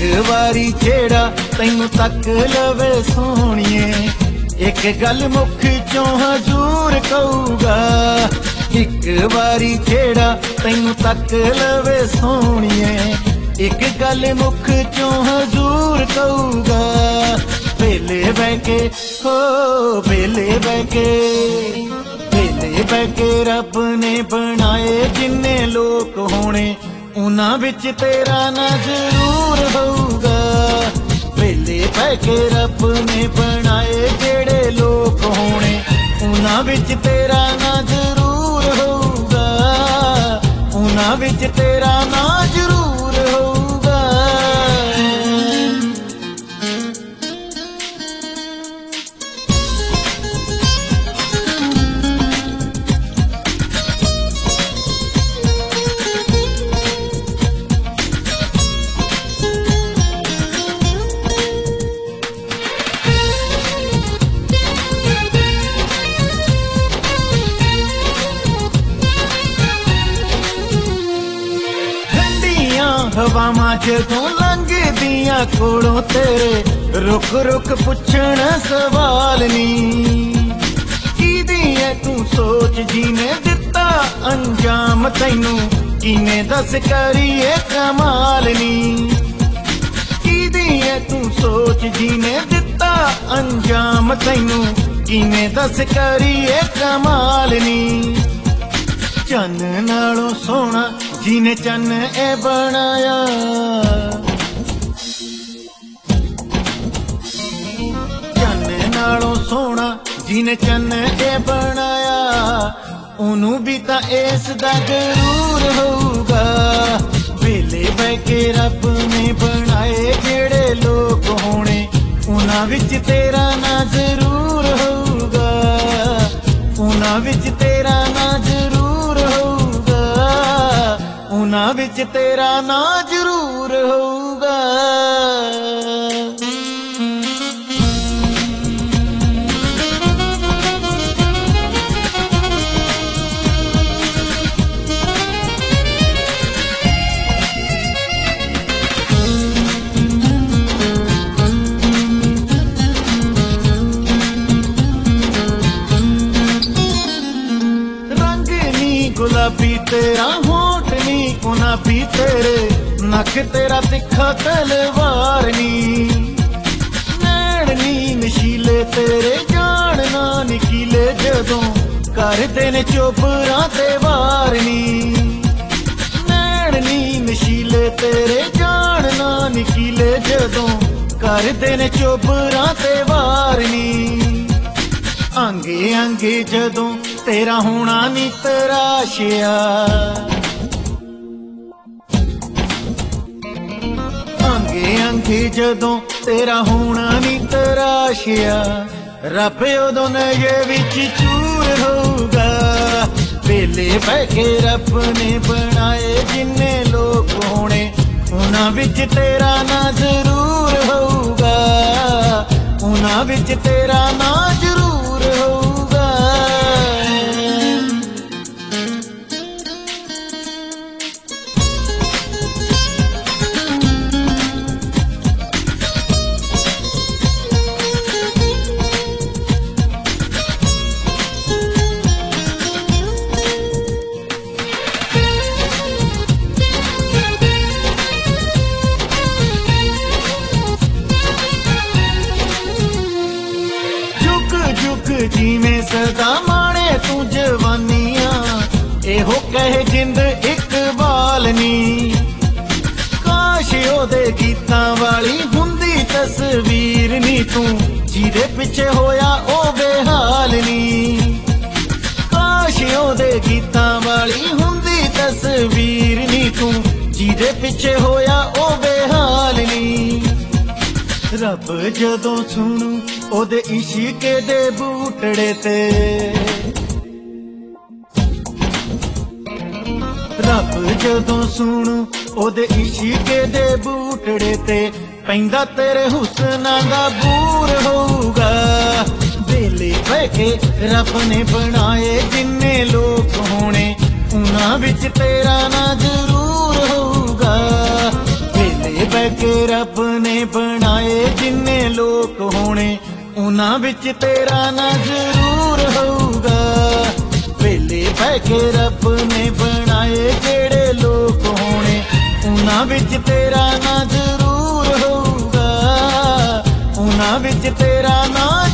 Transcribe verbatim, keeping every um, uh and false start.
वारी जेड़ा तैनू तक लवे सोहणिए, एक गल मुख चों हजूर कहूगा। एक वारी जेड़ा तैनू तक लवे सोहणिए, एक गल मुख चों हजूर कहूगा। वेले बह के हो वेले बह के वेले बह के रब ने बनाए जिन्ने लोक होने, उन्हां विच तेरा ना जरूर होऊगा। वेले बह के रब ने बनाए जेड़े लोक होने, उन्हां विच तेरा ना जरूर होऊगा। उन्हां विच तेरा ना जरूर होऊगा। हवावां जदों लंघदियां कोलों तेरे, रुक रुक पुछण सवाल नी। कीदी है तू सोच जीने दिता अंजाम तैनू, किने दस करिए कमाल नी। कीदी है तू सोच जीने दिता अंजाम तैनू, किने दस करिए कमाल नी। चन नालों सोना जिने चन ए बनाया, चन नालों सोना जिने चन ए बनाया, ओनू भी तां इस दा जरूर होऊगा। वेले बह के रब ने बनाए जेड़े लोक होने, उन्हां विच तेरा ना जरूर होऊगा। उन्हां विच तेरा ना जरूर होऊगा। उन्हां विच तेरा ना जरूर होऊगा। गुलाबी तेरा होठ नी, गुलाबी तेरे नख तेरा तिखा तलवार नी। नैण नी नशीले तेरे जान ना निकीले जदों करदे ने चोबरां ते वार नी। नैण नी नशीले तेरे जान ना निकीले जदों करदे ने चोबरां ते वार नी। अंगे अंगे जदों तेरा होना नी तराशिया, अंगे अंगे जदों तेरा होना नी तराशिया, रब उदों नशे विच चूर होऊगा। वेले बह के रब ने बनाए जिन्ने लोक होने, उन्हां विच तेरा ना जरूर होऊगा। उन्हां विच तेरा ना जरूर होऊगा। जिमें सदा माणे तू जवानियां, एहो कहे जिंद इकबाल नी। काश ओदे गीतां वाली हुंदी तस्वीर नी तू, जिदे पिछे होया ओ बेहाल नी। काश ओदे गीतां वाली हुंदी तस्वीर नी तू, जिदे पिछे होया ओ बेहाल नी। रब जदों सुनू ओदे इश्के दे बूटड़े ते, रब जदों सुनू ओदे इश्के दे बूटड़े ते, पैंदा तेरे हुस्ना दा बूर होऊगा। वेले बह के रब ने बनाए जिन्ने लोक होने, उन्हां विच तेरा ना जरूर होऊगा। वेले बह के रब ਉਹਨਾਂ ਵਿੱਚ ਤੇਰਾ ਨਾਂ ਜ਼ਰੂਰ ਹੋਊਗਾ। ਵੇਲੇ ਬਹਿ ਕੇ ਰੱਬ ਨੇ ਬਣਾਏ ਜਿਹੜੇ ਲੋਕ ਹੋਣੇ, ਉਹਨਾਂ ਵਿੱਚ ਤੇਰਾ ਨਾਂ ਜ਼ਰੂਰ ਹੋਊਗਾ, ਉਹਨਾਂ ਵਿੱਚ ਤੇਰਾ ਨਾਂ